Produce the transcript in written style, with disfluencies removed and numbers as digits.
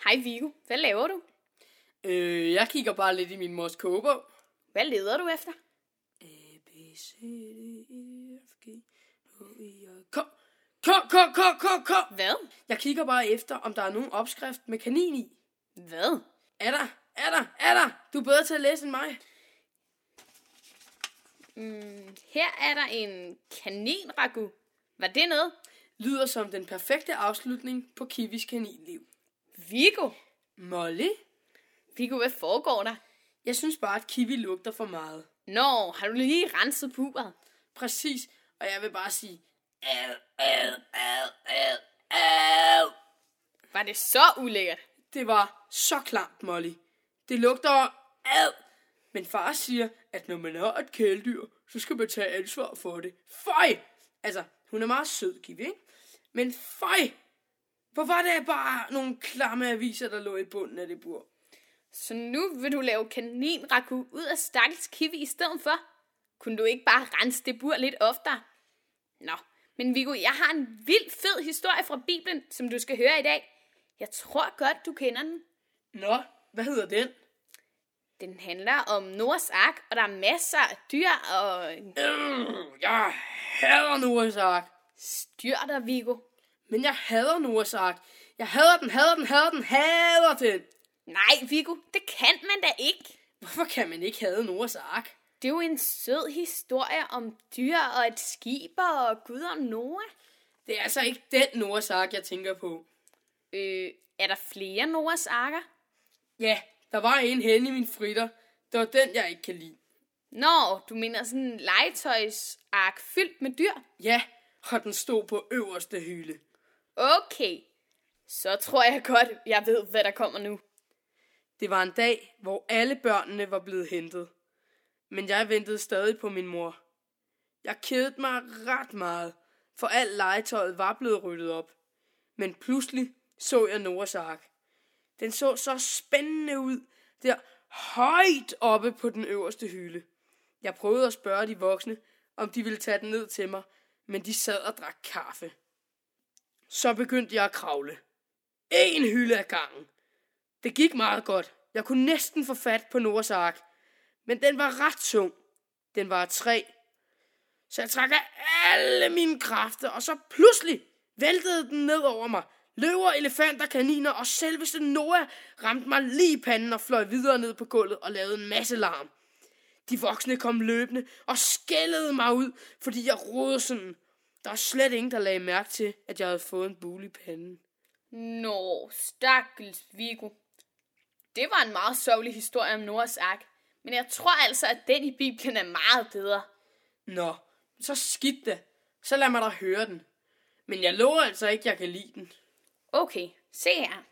Hej Viggo, hvad laver du? Jeg kigger bare lidt i min mors kogebog. Hvad leder du efter? A, B, C, D, E, F, G, H, I, K. K. Hvad? Jeg kigger bare efter, om der er nogen opskrift med kanin i. Hvad? Er der? Du er bedre til at læse end mig. Her er der en kaninragu. Var det noget? Lyder som den perfekte afslutning på Kiwis kaninliv. Viggo? Molly? Viggo, hvad foregår der? Jeg synes bare, at Kiwi lugter for meget. Nå, har du lige renset puberet? Præcis, og jeg vil bare sige... Var det så ulækkert? Det var så klamt, Molly. Det lugter... Men far siger, at når man har et kæledyr, så skal man tage ansvar for det. Føj! Altså, hun er meget sød, Kiwi, ikke? Men føj! Hvor var det bare nogle klamme aviser, der lå i bunden af det bur? Så nu vil du lave kaninragu ud af stakkels Kiwi i stedet for? Kunne du ikke bare rense det bur lidt oftere? Nå, men Viggo, jeg har en vild fed historie fra Bibelen, som du skal høre i dag. Jeg tror godt, du kender den. Nå, hvad hedder den? Den handler om Noahs ark, og der er masser af dyr og... Jeg hader Noahs ark. Styr dig, Viggo. Men jeg hader Noahs ark. Jeg hader den. Nej, Viggo, det kan man da ikke. Hvorfor kan man ikke hade Noahs ark? Det er jo en sød historie om dyr og et skib og Gud og Noah. Det er altså ikke den Noahs ark, jeg tænker på. Er der flere Noahs arker? Ja, der var en henne i min fritter. Det var den, jeg ikke kan lide. Nå, du mener sådan en legetøjsark fyldt med dyr? Ja, og den stod på øverste hylde. Okay, så tror jeg godt, jeg ved, hvad der kommer nu. Det var en dag, hvor alle børnene var blevet hentet. Men jeg ventede stadig på min mor. Jeg kedede mig ret meget, for alt legetøjet var blevet ryddet op. Men pludselig så jeg Noahs ark. Den så spændende ud, der højt oppe på den øverste hylde. Jeg prøvede at spørge de voksne, om de ville tage den ned til mig, men de sad og drak kaffe. Så begyndte jeg at kravle. En hylde ad gangen. Det gik meget godt. Jeg kunne næsten få fat på Noahs ark, men den var ret tung. Den var af træ. Så jeg trak af alle mine kræfter, og så pludselig væltede den ned over mig. Løver, elefanter, kaniner og selveste Noah ramte mig lige i panden og fløj videre ned på gulvet og lavede en masse larm. De voksne kom løbende og skældede mig ud, fordi jeg rodede sådan. Der var slet ingen, der lagde mærke til, at jeg havde fået en bule i panden. Nå, stakkels Viggo. Det var en meget sørgelig historie om Noahs ark, men jeg tror altså, at den i Bibelen er meget bedre. Nå, så skidt da. Så lad mig da høre den. Men jeg lover altså ikke, jeg kan lide den. Okay, se her.